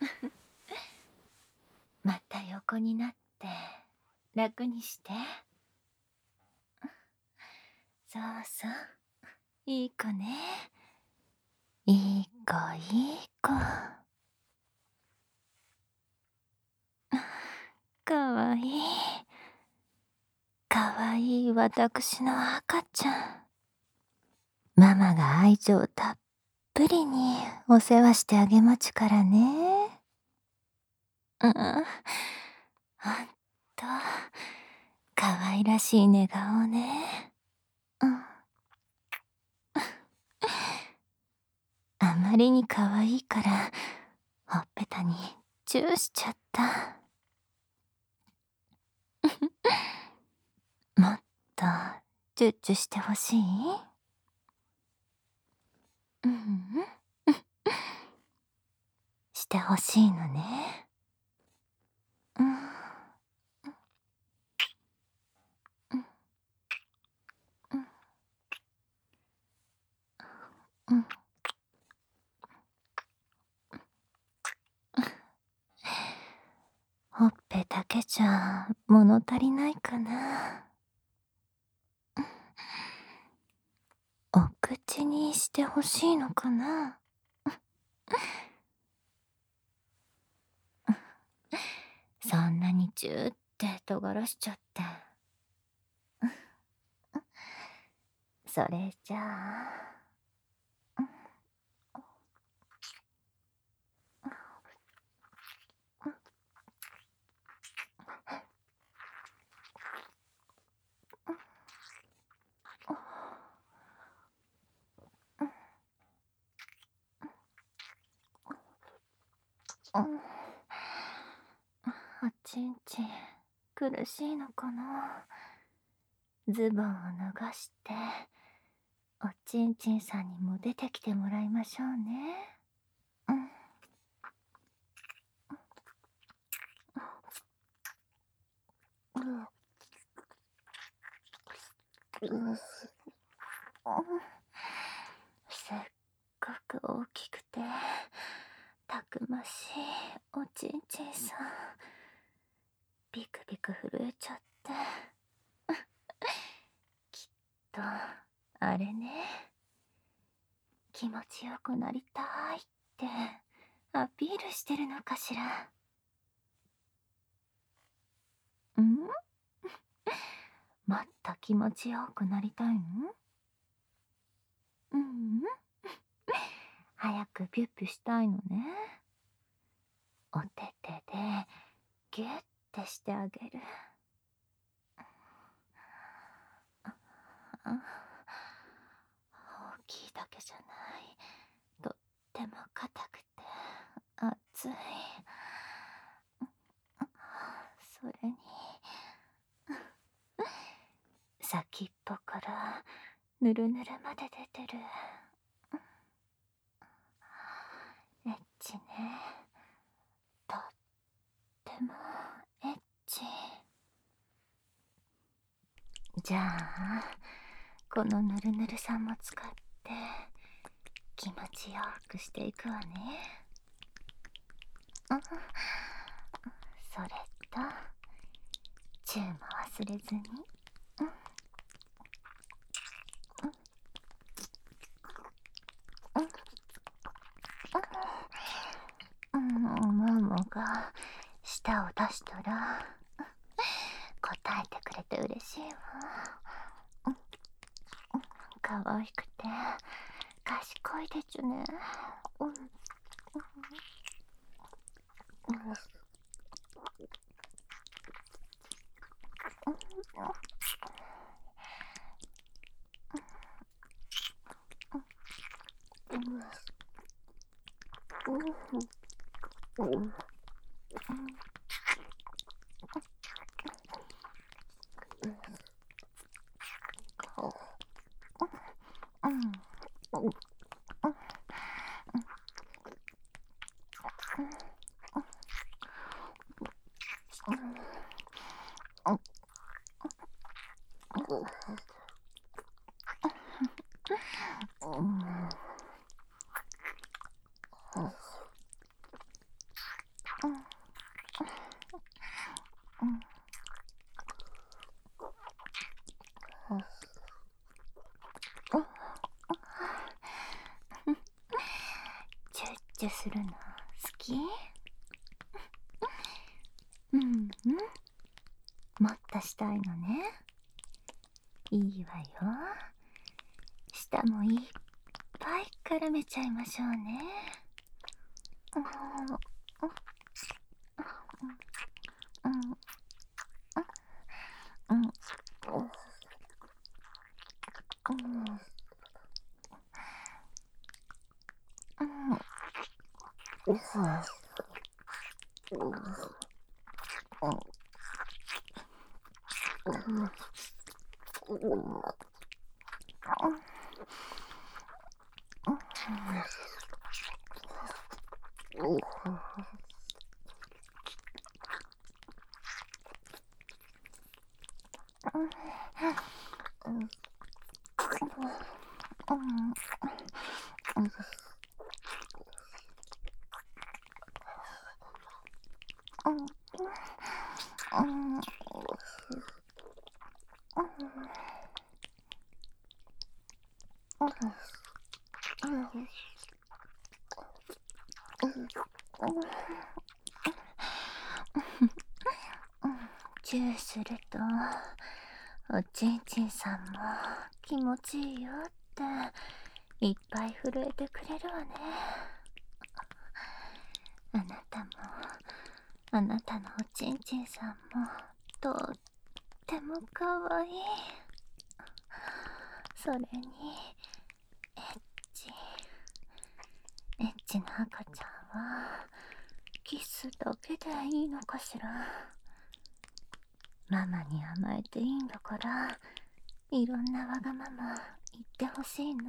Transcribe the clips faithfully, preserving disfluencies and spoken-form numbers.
また横になって楽にして。そうそう、いい子ね。いい子いい子。かわいい。かわいい私の赤ちゃん。ママが愛情たっぷりにお世話してあげまちからね。うん、ほんと、かわいらしい寝顔ね。うん。あまりにかわいいから、ほっぺたにチューしちゃった。もっとチュッチュしてほしい？うん、してほしいのね。うん。うん。ほっぺだけじゃ物足りないかな。お口にしてほしいのかな。そんなにチューって尖らしちゃって。それじゃあ。おちんちん苦しいのかな。ズボンを脱がしておちんちんさんにも出てきてもらいましょうね。うん。せっかく大きくてたくましいおちんちんさん、ビクビク震えちゃって。きっとあれね、気持ちよくなりたいってアピールしてるのかしら。ん？もっと気持ちよくなりたいの？うん、早くピュッピュしたいのね。お手手でギュッてしてあげる。大きいだけじゃない、とっても硬くて熱い。それに先っぽからぬるぬるまで出てる。エッチね、とってもエッチ。じゃあこのぬるぬるさも使って気持ちよくしていくわね。うん、それとチューも忘れずに。うん、ママが舌を出したら答えてくれて嬉しいわ。可愛くて賢いでちゅね。うん、うん、 チュッチュするの好き？うんうん。もっとしたいのね。いいわよ。舌もいっぱい絡めちゃいましょうね。うんうんうんうんチューするとおちんちんさんも気持ちいいよっていっぱい震えてくれるわね。あなたもあなたのおちんちんさんもとってもかわいい。それにエッチエッチな赤ちゃんはキスだけでいいのかしら。ママに甘えていいんだからいろんなわがまま言ってほしいな。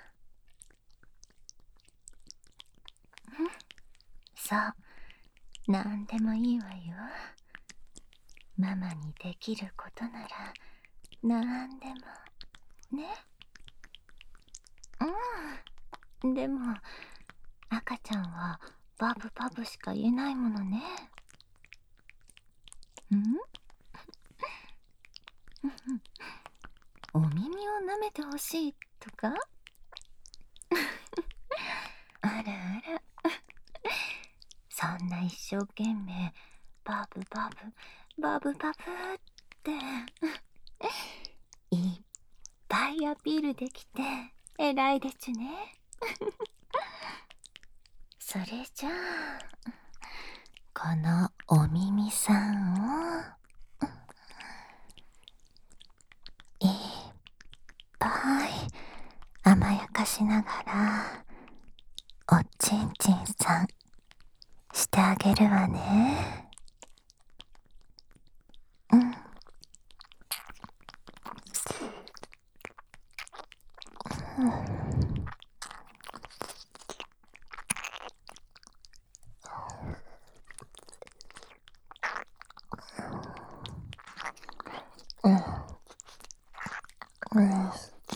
そうなんでもいいわよ。ママにできることならなんでもね。うん。でも赤ちゃんはバブバブしか言えないものね。んお耳を舐めてほしいとかあらあらそんな一生懸命バブバブバブバブっていっぱいアピールできて偉いでちゅね。それじゃあこのお耳さんをいっぱい甘やかしながらおちんちんさんしてあげるわね。うん。うんうん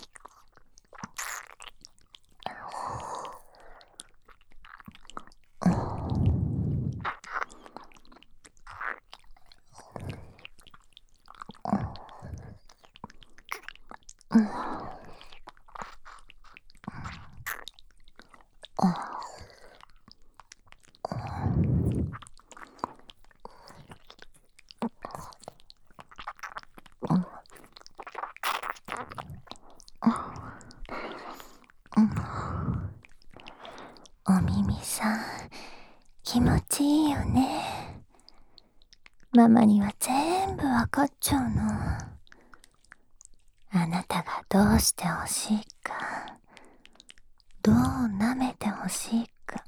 お耳さん気持ちいいよね。ママには全部わかっちゃうの。あなたがどうしてほしいか、どう舐めてほしいか。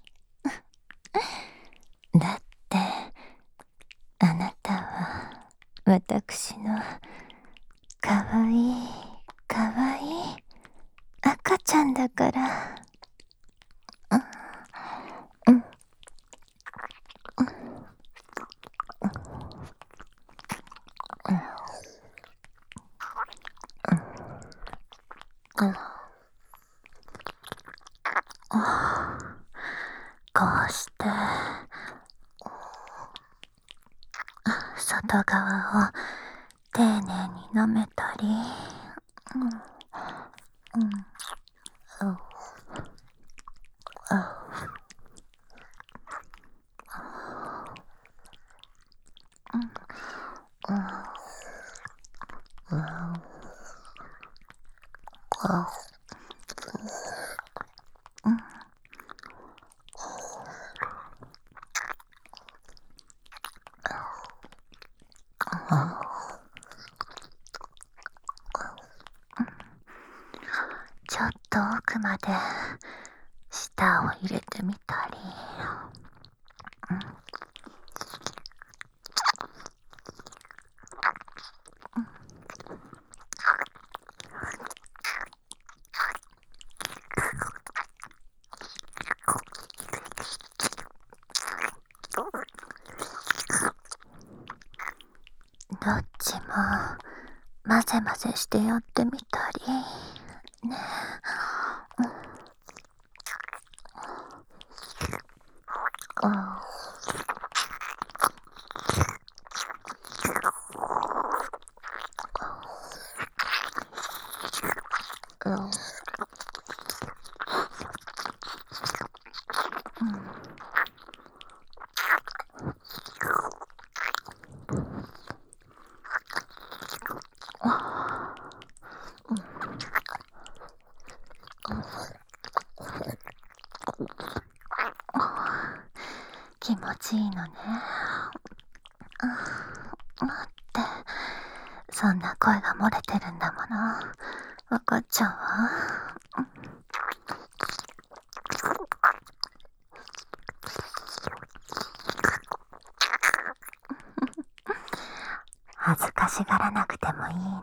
だってあなたは私のかわいいかわいい赤ちゃんだから。うんこうして外側を丁寧に舐めたり、うんうんうん、ちょっと奥まで舌を入れてみたり、どっちも混ぜ混ぜしてやってみたりね。うんうん気持ちいいのね。待って、そんな声が漏れてるんだもの。わかっちゃうわ。恥ずかしがらなくてもいいの。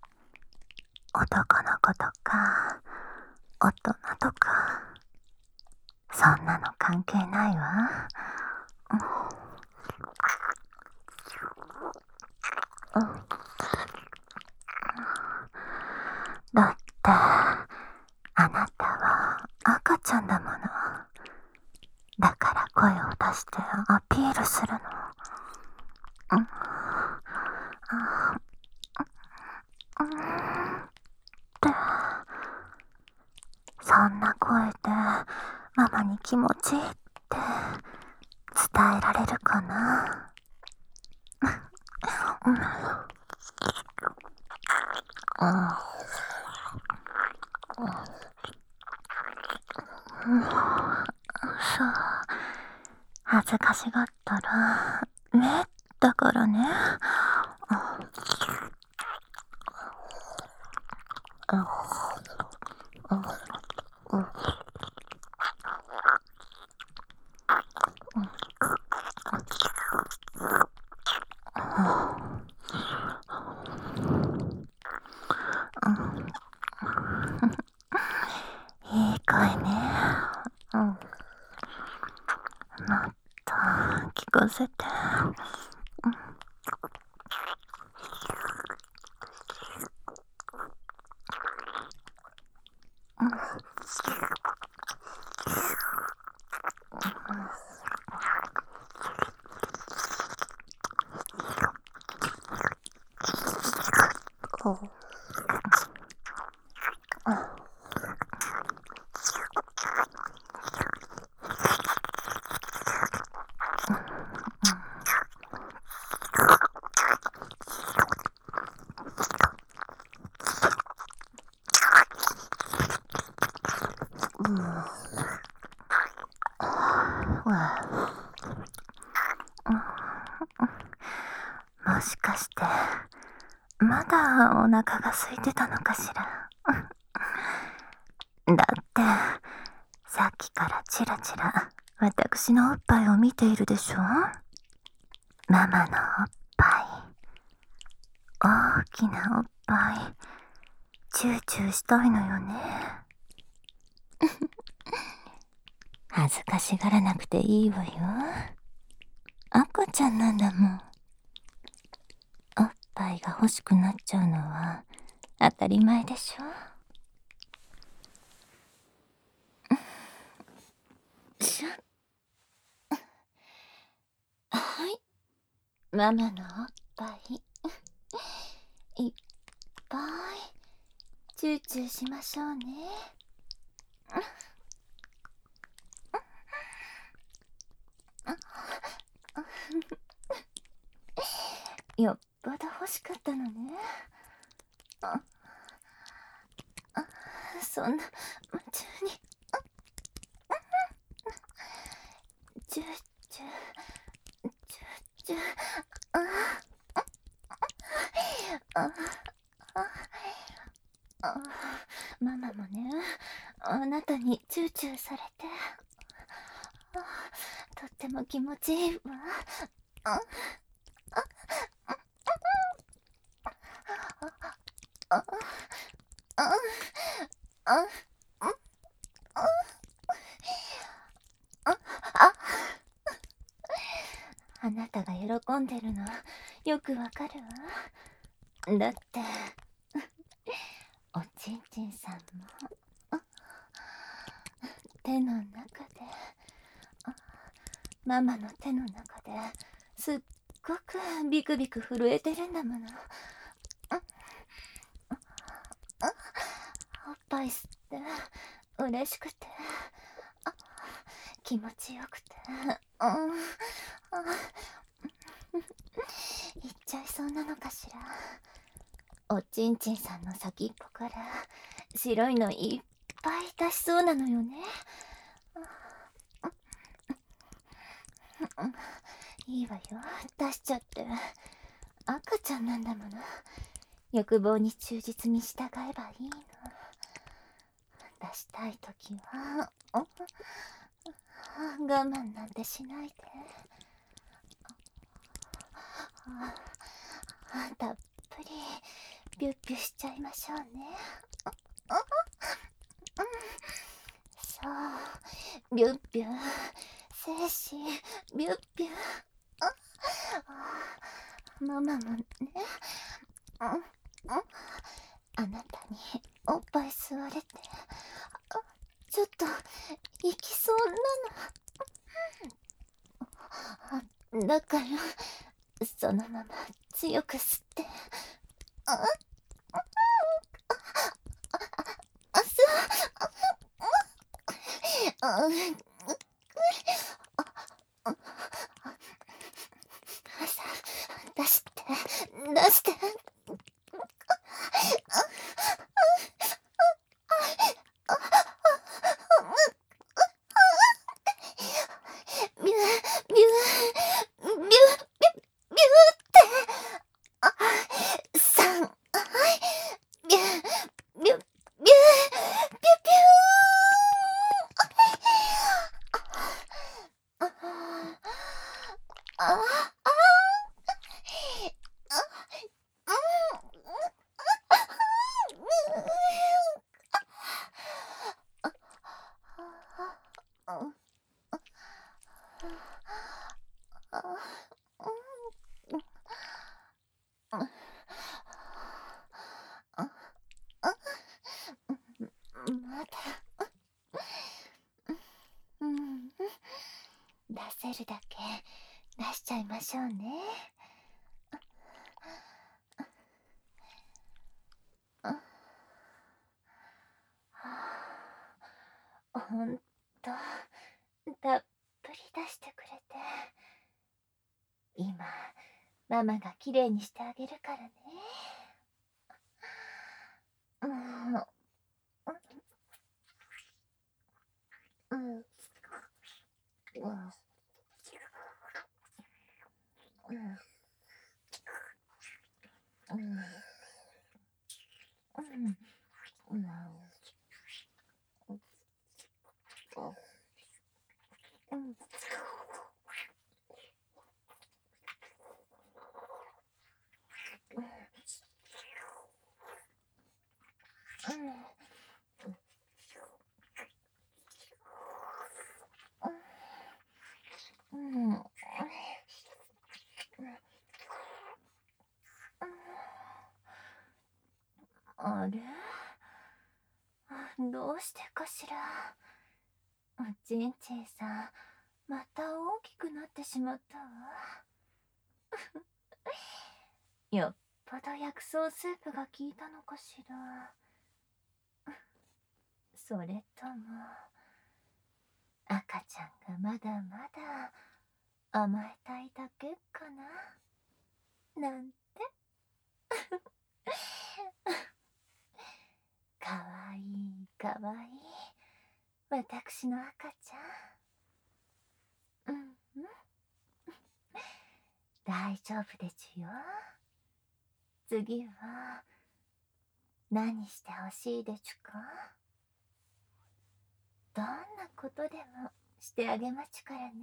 男の子とか大人とかそんなの関係ないわ。うんうん、だってあなたは赤ちゃんだもの。だから声を出してアピールするの。うんってそんな声でママに気持ちいいって伝えられるかな。うんうん、そう、恥ずかしがったらねだからね。いい声ね。うん、もっと聞かせて。もしかしてまだお腹が空いてたのかしら。だってさっきからチラチラ私のおっぱいを見ているでしょ。ママのおっぱい、大きなおっぱいチューチューしたいのよね。恥ずかしがらなくていいわよ。赤ちゃんなんだもん。おっぱいが欲しくなっちゃうのは当たり前でしょ。しゃはい、ママのおっぱいいっぱいチューチューしましょうね。よっぽど欲しかったのね。ああ、そんな夢中にチューチューチューチュー、ああああ、ママもね、あなたにチューチューされて、あとっても気持ちいいわ。あああああああ、あなたが喜んでるのよくわかるわ。だっておちんちんさんも手の中で、ママの手の中ですっごくビクビク震えてるんだもの。おっぱい吸って嬉しくて、気持ちよくて、うん、言っちゃいそうなのかしら。おちんちんさんの先っぽから白いのいっぱい出しそうなのよね。いいわよ、出しちゃって。赤ちゃんなんだもの。欲望に忠実に従えばいいの。出したいときは我慢なんてしないで。たっぷりビュッビュしちゃいましょうね。そう、ビュッビュ精子ビュッビュ。ママもね、あなたにおっぱい吸われてちょっと行きそうなの。だからそのまま強く吸って、あああそうあさ出して出してビュービュービュービュービューってあさんビュービュービュービュービュービューああまだ、うん、出せるだけ出しちゃいましょうね。ほんとたっぷり出してくれて、今ママがきれいにしてあげるからね。もう、うん、うん、うん、うん、うん、うん、うん、うん、うん、あれ、どうしてかしら。おちんちんさんまた大きくなってしまったわ。 よっぽど薬草スープが効いたのかしら。それとも、赤ちゃんがまだまだ甘えたいだけかななんて。かわいいかわいい私の赤ちゃん。うんうん。大丈夫ですよ。次は何してほしいですか？どんなことでもしてあげまちからね。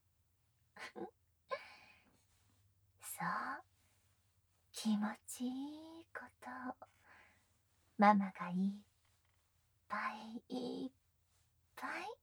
そう、気持ちいいことをママがいっぱいいっぱい